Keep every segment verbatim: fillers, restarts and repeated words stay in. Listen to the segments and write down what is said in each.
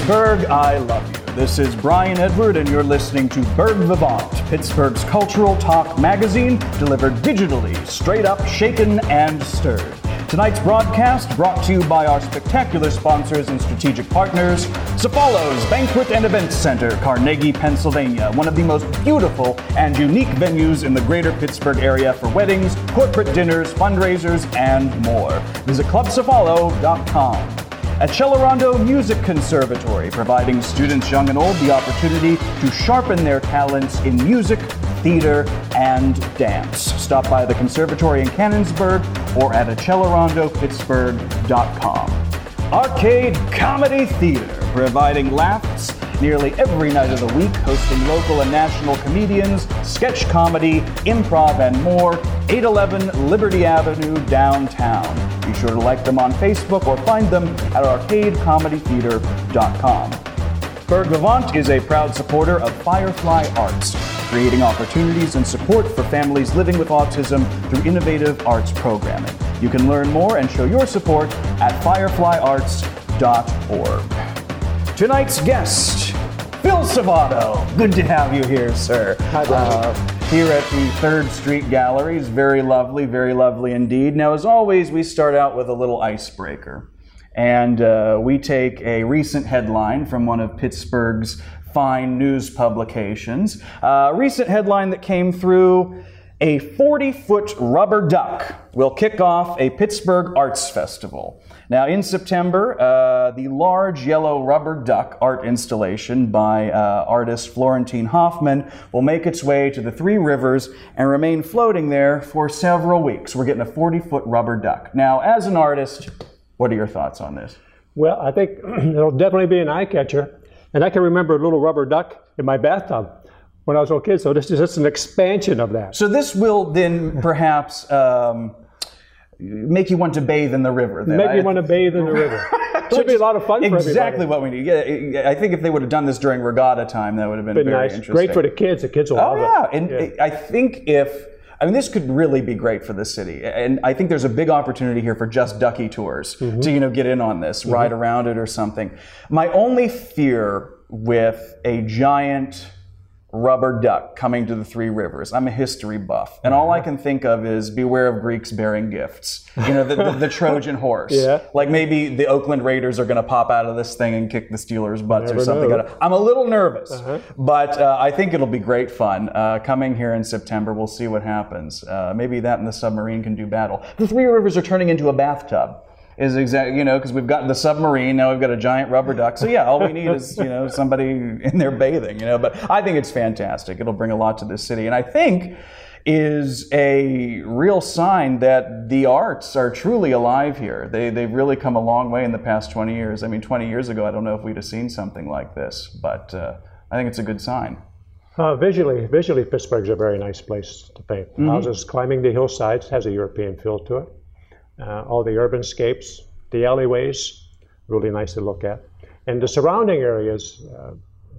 Pittsburgh, I love you. This is Brian Edward, and you're listening to Berg Vivant, Pittsburgh's cultural talk magazine, delivered digitally, straight up, shaken, and stirred. Tonight's broadcast brought to you by our spectacular sponsors and strategic partners, Cefalos Banquet and Events Center, Carnegie, Pennsylvania, one of the most beautiful and unique venues in the greater Pittsburgh area for weddings, corporate dinners, fundraisers, and more. Visit club cefalo dot com. At Celerando Music Conservatory, providing students young and old the opportunity to sharpen their talents in music, theater, and dance. Stop by the conservatory in Canonsburg or at celerando pittsburgh dot com. Arcade Comedy Theater, providing laughs nearly every night of the week, hosting local and national comedians, sketch comedy, improv, and more. eight eleven Liberty Avenue, downtown. Be sure to like them on Facebook or find them at arcade comedy theater dot com. Berg Vivant is a proud supporter of Firefly Arts, creating opportunities and support for families living with autism through innovative arts programming. You can learn more and show your support at firefly arts dot org. Tonight's guest, Phil Savato. Good to have you here, sir. Hi, Brian. Uh, here at the Third Street Galleries. Very lovely, very lovely indeed. Now, as always, we start out with a little icebreaker. And uh, we take a recent headline from one of Pittsburgh's fine news publications. A uh, recent headline that came through: a forty-foot rubber duck will kick off a Pittsburgh Arts Festival. Now, in September, uh, the large yellow rubber duck art installation by uh, artist Florentine Hoffman will make its way to the Three Rivers and remain floating there for several weeks. We're getting a forty-foot rubber duck. Now, as an artist, what are your thoughts on this? Well, I think it'll definitely be an eye catcher. And I can remember a little rubber duck in my bathtub when I was a little kid, so this is just an expansion of that. So this will then perhaps um, make you want to bathe in the river. Then. Make I, you want to bathe in the river. Should be a lot of fun for everybody. Exactly what we need. Yeah, I think if they would have done this during regatta time, that would have been, been very nice. interesting. Great for the kids. The kids will oh, love yeah. it. And yeah. I think if, I mean, this could really be great for the city. And I think there's a big opportunity here for Just Ducky tours mm-hmm. to, you know, get in on this, mm-hmm. ride around it or something. My only fear with a giant rubber duck coming to the Three Rivers, I'm a history buff, and all I can think of is beware of Greeks bearing gifts. You know, the, the, the Trojan horse. Yeah. Like maybe the Oakland Raiders are going to pop out of this thing and kick the Steelers' butts Never or something. know. I'm a little nervous, uh-huh. but uh, I think it'll be great fun. Uh, coming here in September, we'll see what happens. Uh, maybe that and the submarine can do battle. The Three Rivers are turning into a bathtub. Is exactly, you know, because we've got the submarine, now we've got a giant rubber duck. So yeah, all we need is, you know, somebody in there bathing, you know. But I think it's fantastic. It'll bring a lot to this city. And I think is a real sign that the arts are truly alive here. They, they've really come a long way in the past twenty years. I mean, twenty years ago, I don't know if we'd have seen something like this. But uh, I think it's a good sign. Uh, visually, visually, Pittsburgh's a very nice place to paint. Mm-hmm. Houses climbing the hillsides has a European feel to it. Uh, all the urban scapes, the alleyways, really nice to look at. And the surrounding areas, uh,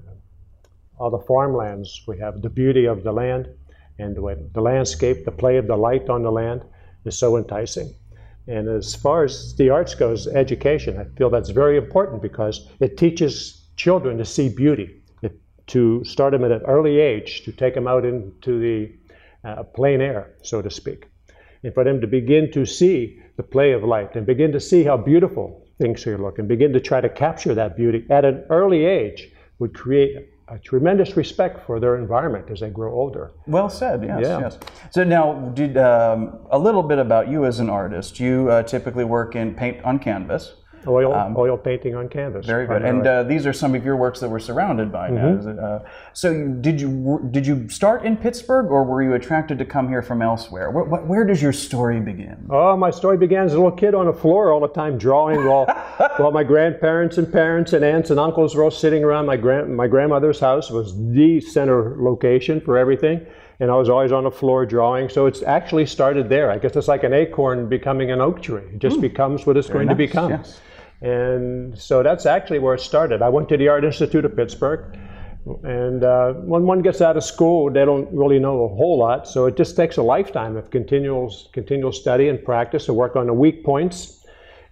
all the farmlands, we have the beauty of the land, and the landscape, the play of the light on the land is so enticing. And as far as the arts goes, education, I feel that's very important because it teaches children to see beauty, it, to start them at an early age, to take them out into the uh, plain air, so to speak. And for them to begin to see the play of light and begin to see how beautiful things here look and begin to try to capture that beauty at an early age would create a tremendous respect for their environment as they grow older. Well said, yes, yeah. yes. So now, did um, a little bit about you as an artist. You uh, typically work in paint on canvas. Oil, um, oil painting on canvas. Very good. And uh, these are some of your works that we're surrounded by now. Mm-hmm. Is it, uh, so did you did you start in Pittsburgh, or were you attracted to come here from elsewhere? Where, where does your story begin? Oh, my story began as a little kid on the floor all the time drawing while, while my grandparents and parents and aunts and uncles were all sitting around. My grand my grandmother's house was the center location for everything. And I was always on the floor drawing. So it's actually started there. I guess it's like an acorn becoming an oak tree. It just mm. becomes what it's Very going nice. to become. Yes. And so that's actually where it started. I went to the Art Institute of Pittsburgh, and uh, when one gets out of school, they don't really know a whole lot, so it just takes a lifetime of continual, continual study and practice to work on the weak points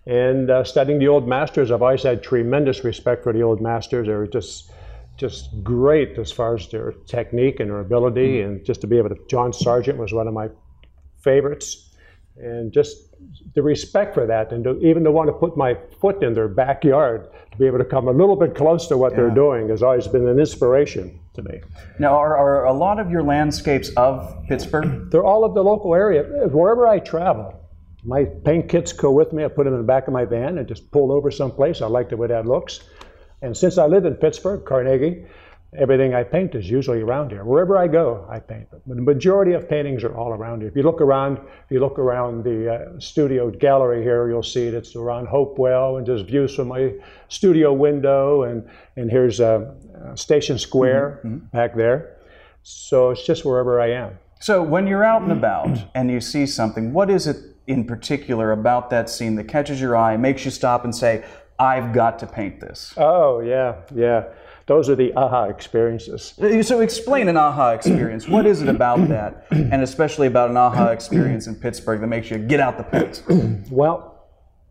and uh, studying the old masters. I've always had tremendous respect for the old masters. They were just just great as far as their technique and their ability, mm-hmm. and just to be able to, John Sargent was one of my favorites, and just the respect for that, and to, even to want to put my foot in their backyard, to be able to come a little bit close to what yeah. they're doing has always been an inspiration to me. Now, are, are a lot of your landscapes of Pittsburgh? They're all of the local area. Wherever I travel, my paint kits go with me. I put them in the back of my van and just pull over someplace. I like the way that looks. And since I live in Pittsburgh, Carnegie, everything I paint is usually around here. Wherever I go, I paint. But the majority of paintings are all around here. If you look around, if you look around the uh, studio gallery here, you'll see it. It's around Hopewell, and just views from my studio window. And, and here's uh, uh, Station Square mm-hmm. back there. So it's just wherever I am. So when you're out and about and you see something, what is it in particular about that scene that catches your eye, makes you stop and say, I've got to paint this? Oh, yeah, yeah. Those are the aha experiences. So explain an aha experience. What is it about that, and especially about an aha experience in Pittsburgh, that makes you get out the pens? Well,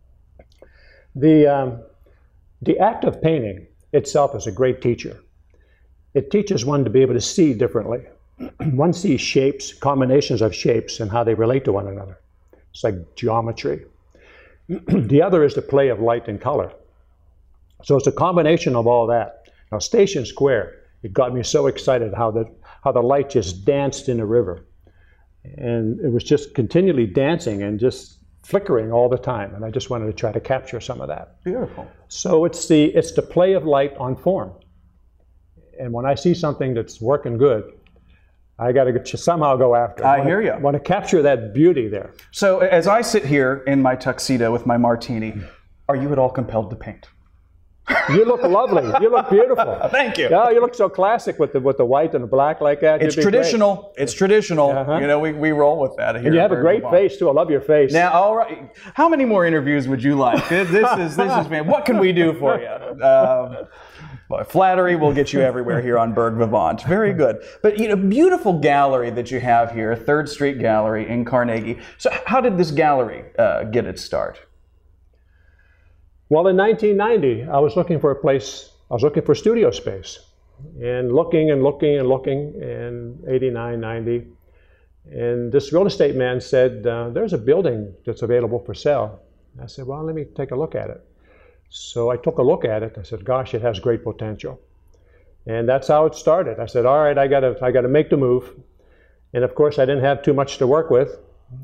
the, um, the act of painting itself is a great teacher. It teaches one to be able to see differently. One sees shapes, combinations of shapes, and how they relate to one another. It's like geometry. The other is the play of light and color. So it's a combination of all that. Now, Station Square, it got me so excited how the, how the light just danced in the river. And it was just continually dancing and just flickering all the time. And I just wanted to try to capture some of that. Beautiful. So it's the, it's the play of light on form. And when I see something that's working good, I got to somehow go after it. I, I wanna, hear you. want to capture that beauty there. So as I sit here in my tuxedo with my martini, are you at all compelled to paint? You look lovely. You look beautiful. Thank you. Yeah, you look so classic with the with the white and the black like that. It's traditional. Great. It's traditional. Uh-huh. You know, we, we roll with that here. And you have a great face too. I love your face. Now, all right. How many more interviews would you like? This is this is man. What can we do for you? Um, Well, flattery will get you everywhere here on Berg Vivant. Very good. But, you know, beautiful gallery that you have here, Third Street Gallery in Carnegie. So how did this gallery uh, get its start? Well, in nineteen ninety, I was looking for a place, I was looking for studio space. And looking and looking and looking in eighty-nine, ninety. And this real estate man said, uh, there's a building that's available for sale. I said, well, let me take a look at it. So I took a look at it. I said, gosh, it has great potential. And that's how it started. I said, all right, I gotta, I gotta make the move. And of course, I didn't have too much to work with.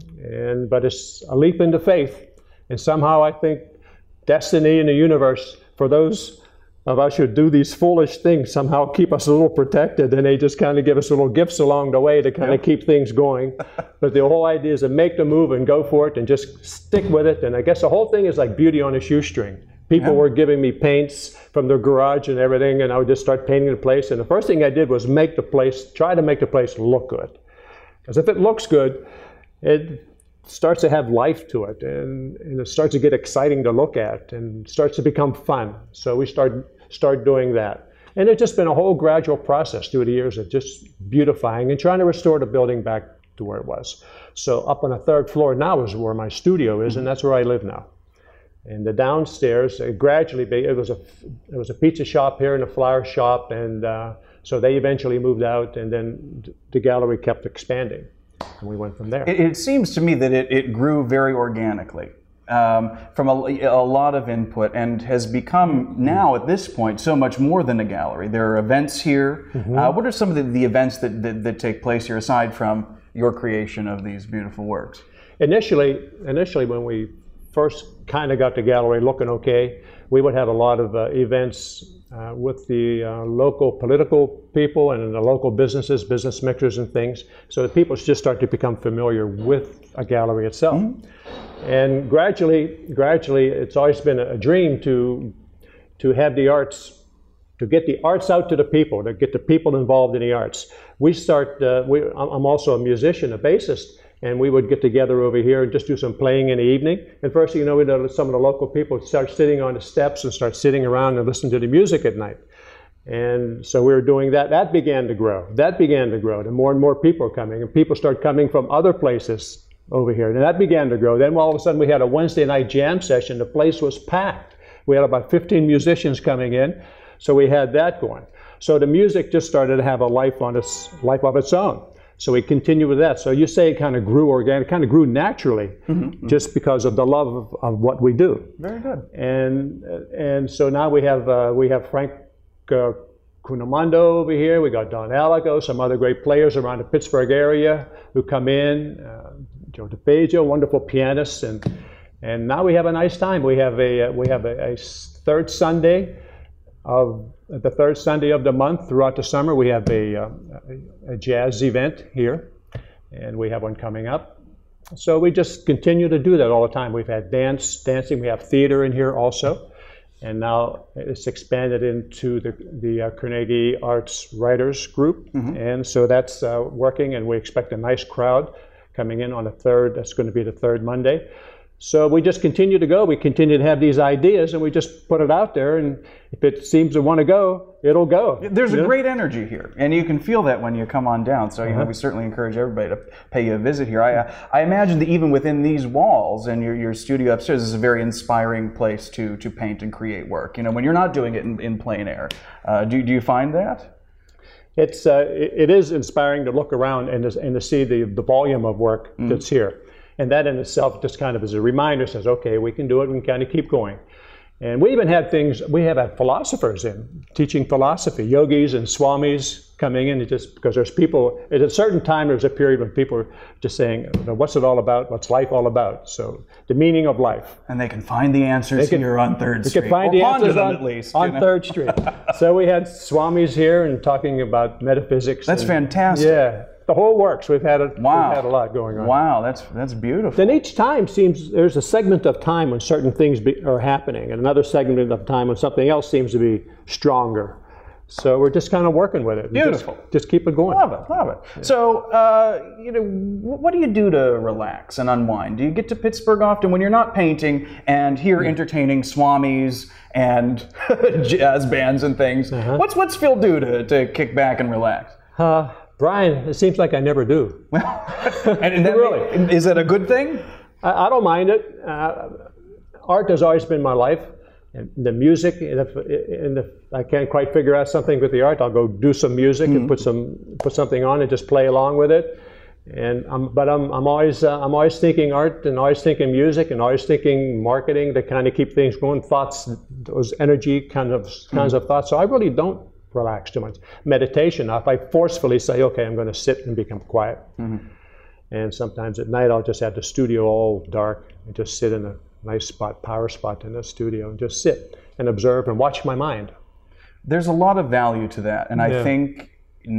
And, but it's a leap into faith. And somehow I think destiny in the universe, for those of us who do these foolish things, somehow keep us a little protected, and they just kind of give us little gifts along the way to kind yep. of keep things going. But the whole idea is to make the move and go for it and just stick with it. And I guess the whole thing is like beauty on a shoestring. People yeah. were giving me paints from their garage and everything, and I would just start painting the place. And the first thing I did was make the place, try to make the place look good. Because if it looks good, it starts to have life to it, and, and it starts to get exciting to look at, and starts to become fun. So we started start doing that. And it's just been a whole gradual process through the years of just beautifying and trying to restore the building back to where it was. So up on the third floor now is where my studio is, and that's where I live now. And the downstairs, it gradually, it was a, it was a pizza shop here and a flower shop, and uh, so they eventually moved out, and then the gallery kept expanding, and we went from there. It, it seems to me that it, it grew very organically um, from a, a lot of input, and has become now at this point so much more than a gallery. There are events here. Mm-hmm. Uh, what are some of the, the events that, that, that take place here aside from your creation of these beautiful works? Initially, initially when we first kind of got the gallery looking okay, we would have a lot of uh, events uh, with the uh, local political people and the local businesses, business mixers and things, so that people just start to become familiar with a gallery itself. Mm-hmm. And gradually, gradually, it's always been a dream to, to have the arts, to get the arts out to the people, to get the people involved in the arts. We start, uh, we, I'm also a musician, a bassist, and we would get together over here and just do some playing in the evening. And first thing you know, we know some of the local people start sitting on the steps and start sitting around and listen to the music at night. And so we were doing that. That began to grow. That began to grow. And more and more people are coming. And people start coming from other places over here. And that began to grow. Then all of a sudden we had a Wednesday night jam session. The place was packed. We had about fifteen musicians coming in, so we had that going. So the music just started to have a life on its life of its own. So we continued with that. So you say it kind of grew organic, kind of grew naturally, mm-hmm. just because of the love of, of what we do. Very good. And and so now we have uh, we have Frank uh, Cunamando over here. We got Don Aligo, some other great players around the Pittsburgh area who come in. Uh, Joe DeFaggio, wonderful pianist, and and now we have a nice time. We have a we have a, a third Sunday of the third Sunday of the month throughout the summer. We have a, a, a jazz event here, and we have one coming up. So we just continue to do that all the time. We've had dance, dancing. We have theater in here also, and now it's expanded into the the uh, Carnegie Arts Writers Group, mm-hmm. and so that's uh, working. And we expect a nice crowd coming in on the third. That's going to be the third Monday. So we just continue to go. We continue to have these ideas, and we just put it out there. And if it seems to want to go, it'll go. There's you a know? great energy here, and you can feel that when you come on down. So you uh-huh. know, we certainly encourage everybody to pay you a visit here. I I imagine that even within these walls and your your studio upstairs is a very inspiring place to to paint and create work. You know, when you're not doing it in, in plein air, uh, do do you find that? It's uh, it, it is inspiring to look around and to, and to see the the volume of work mm. that's here. And that in itself just kind of is a reminder, says, okay, we can do it, we can kind of keep going. And we even had things, we have had philosophers in, teaching philosophy, yogis and swamis coming in, just because there's people, at a certain time there's a period when people are just saying, what's it all about, what's life all about? So the meaning of life. And they can find the answers can, here on third Street. They can find or the answers on, at least, on you know? third Street. So we had swamis here and talking about metaphysics. That's and, fantastic. Yeah. The whole works. We've had a, wow. we've had a lot going on. Wow, that's that's beautiful. Then each time seems there's a segment of time when certain things be, are happening, and another segment of time when something else seems to be stronger. So we're just kind of working with it. Beautiful. Just, just keep it going. Love it, love it. Yeah. So, uh, you know, what do you do to relax and unwind? Do you get to Pittsburgh often when you're not painting and here mm. entertaining swamis and jazz bands and things? Uh-huh. What's what's Phil do to, to kick back and relax? Uh, Brian, it seems like I never do. and, and that really, is it a good thing? I, I don't mind it. Uh, art has always been my life, and the music. And if, and if I can't quite figure out something with the art, I'll go do some music mm-hmm. and put some put something on and just play along with it. And I'm, but I'm I'm always uh, I'm always thinking art and always thinking music and always thinking marketing to kind of keep things going. Thoughts, those energy kind of mm-hmm. kinds of thoughts. So I really don't relax too much. Meditation, if I forcefully say, okay, I'm going to sit and become quiet. Mm-hmm. And sometimes at night I'll just have the studio all dark and just sit in a nice spot, power spot in the studio, and just sit and observe and watch my mind. There's a lot of value to that. And yeah. I think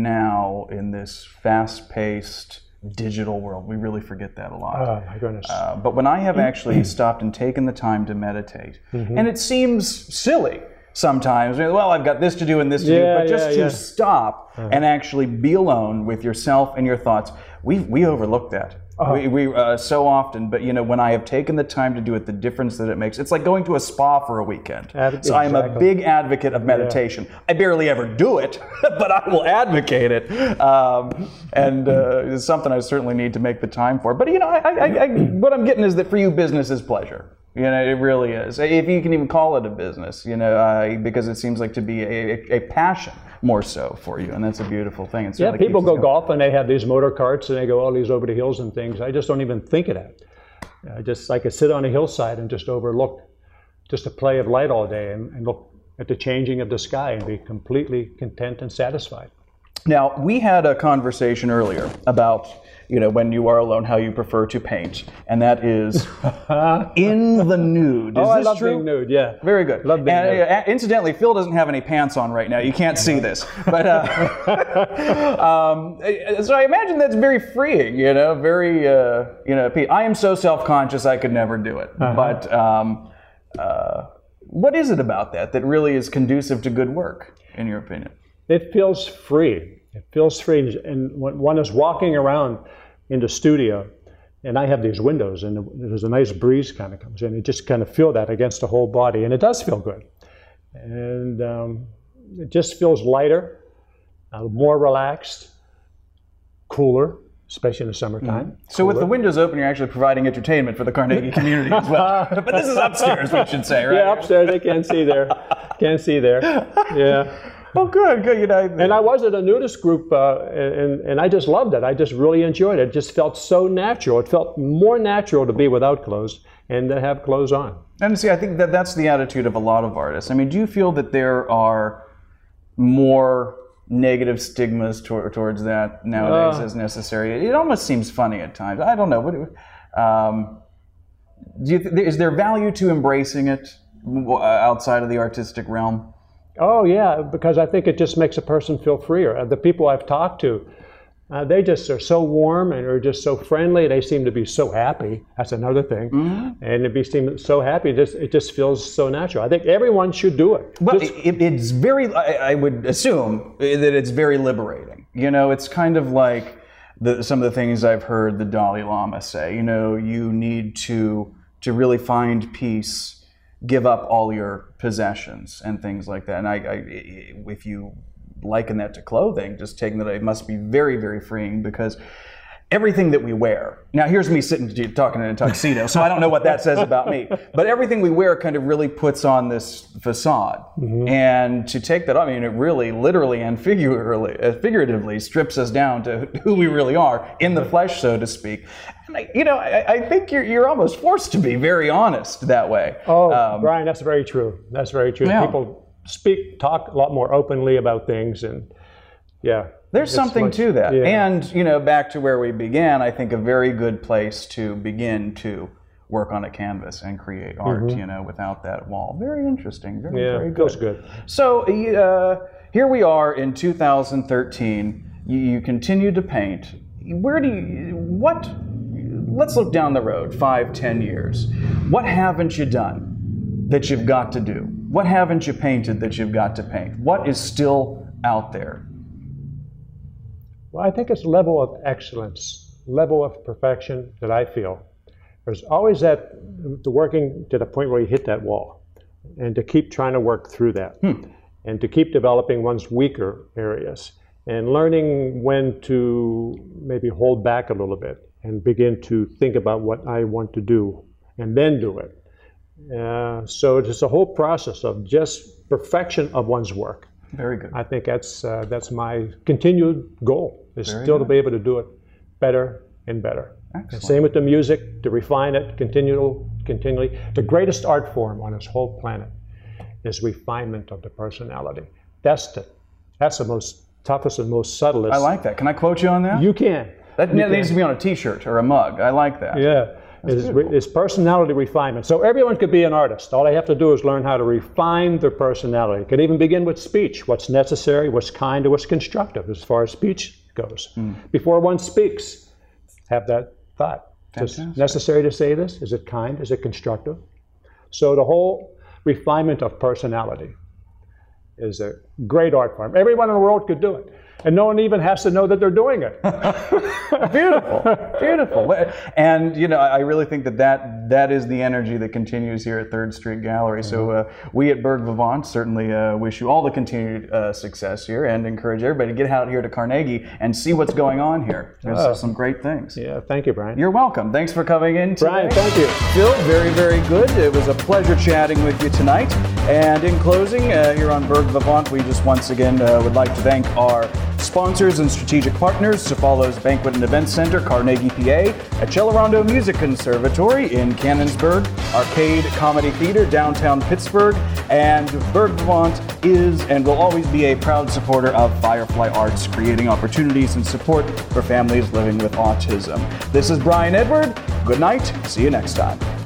now in this fast-paced digital world, we really forget that a lot. Oh, my goodness. Uh, but when I have actually stopped and taken the time to meditate, mm-hmm. and it seems silly, sometimes, well, I've got this to do and this to yeah, do, but just yeah, to yeah. stop uh-huh. and actually be alone with yourself and your thoughts, we we overlook that. Uh-huh. We, we uh, so often, but you know, when I have taken the time to do it, the difference that it makes, it's like going to a spa for a weekend. Ad- so I am a big advocate of meditation. Yeah. I barely ever do it, but I will advocate it. Um, and uh, it's something I certainly need to make the time for. But you know, I, I, I, what I'm getting is that for you, business is pleasure. You know, it really is. If you can even call it a business, you know, uh, because it seems like to be a, a, a passion more so for you, and that's a beautiful thing. It yeah, people go golf and they have these motor carts and they go all these over the hills and things. I just don't even think of that. I just I could sit on a hillside and just overlook just a play of light all day and, and look at the changing of the sky and be completely content and satisfied. Now, we had a conversation earlier about, you know, when you are alone, how you prefer to paint, and that is in the nude. Is oh, this I love true? being nude, yeah. Very good. Love being and, nude. Uh, incidentally, Phil doesn't have any pants on right now. You can't see this. But uh, um, so I imagine that's very freeing, you know, very, uh, you know, I am so self-conscious I could never do it. Uh-huh. But um, uh, what is it about that that really is conducive to good work, in your opinion? It feels free. It feels free. And when one is walking around in the studio, and I have these windows, and there's a nice breeze kind of comes in. You just kind of feel that against the whole body, and it does feel good. And um, it just feels lighter, uh, more relaxed, cooler. especially in the summertime. Mm-hmm. So with the windows open, you're actually providing entertainment for the Carnegie community as well. But this is upstairs, we should say, right? Yeah, upstairs. They can't see there. Can't see there. Yeah. Oh, good, good. You know, and I was at a nudist group, uh, and, and I just loved it. I just really enjoyed it. It just felt so natural. It felt more natural to be without clothes and to have clothes on. And see, I think that that's the attitude of a lot of artists. I mean, do you feel that there are more negative stigmas tor- towards that nowadays uh, as necessary? It almost seems funny at times. I don't know. What, um, do you th- is there value to embracing it outside of the artistic realm? Oh, yeah, because I think it just makes a person feel freer. The people I've talked to, uh, they just are so warm and are just so friendly. They seem to be so happy. That's another thing. Mm-hmm. And to be seem so happy, it just, it just feels so natural. I think everyone should do it. Well, just, it, it's very, I, I would assume that it's very liberating. You know, it's kind of like the, some of the things I've heard the Dalai Lama say. You know, you need to to really find peace, give up all your possessions and things like that. And I, I, if you liken that to clothing, just taking that, it must be very, very freeing, because everything that we wear, now here's me sitting talking in a tuxedo, so I don't know what that says about me, but everything we wear kind of really puts on this facade. Mm-hmm. And to take that, I mean, it really literally and figuratively, figuratively strips us down to who we really are in the flesh, so to speak. And I, you know, I, I think you're you're almost forced to be very honest that way. Oh, um, Brian, that's very true. That's very true. Yeah. People speak, talk a lot more openly about things, and yeah. There's something much, to that. Yeah. And, you know, back to where we began, I think a very good place to begin to work on a canvas and create art, mm-hmm. you know, without that wall. Very interesting. Very, yeah, very good. Feels good. So uh, here we are in two thousand thirteen. You, you continue to paint. Where do you, what, let's look down the road, five, ten years. What haven't you done that you've got to do? What haven't you painted that you've got to paint? What is still out there? Well, I think it's level of excellence, level of perfection that I feel. There's always that, the working to the point where you hit that wall, and to keep trying to work through that, hmm. and to keep developing one's weaker areas, and learning when to maybe hold back a little bit and begin to think about what I want to do, and then do it. Uh, so it's a whole process of just perfection of one's work. Very good. I think that's uh, that's my continued goal, is Very still good. to be able to do it better and better. Excellent. And same with the music, to refine it continual, continually. The greatest art form on this whole planet is refinement of the personality. That's the that's the most toughest and most subtlest. I like that. Can I quote you on that? You can. That you needs can. to be on a T-shirt or a mug. I like that. Yeah. Is, is personality refinement. So everyone could be an artist. All they have to do is learn how to refine their personality. It can even begin with speech. What's necessary, what's kind, or what's constructive as far as speech goes. Mm. Before one speaks, have that thought. Is it necessary to say this? Is it kind? Is it constructive? So the whole refinement of personality is a great art form. Everyone in the world could do it. And no one even has to know that they're doing it. Beautiful, beautiful. And, you know, I really think that, that that is the energy that continues here at Third Street Gallery. Mm-hmm. So uh, we at Berg Vivant certainly uh, wish you all the continued uh, success here, and encourage everybody to get out here to Carnegie and see what's going on here. There's uh, some great things. Yeah, thank you, Brian. You're welcome. Thanks for coming in today. Brian, thank you. Phil, very, very good. It was a pleasure chatting with you tonight. And in closing, uh, here on Berg Vivant, we just once again uh, would like to thank our sponsors and strategic partners: Cefalos Banquet and Event Center, Carnegie, P A, Accelerando Music Conservatory in Canonsburg, Arcade Comedy Theater, downtown Pittsburgh, and Berg Vivant is and will always be a proud supporter of Firefly Arts, creating opportunities and support for families living with autism. This is Brian Edward. Good night. See you next time.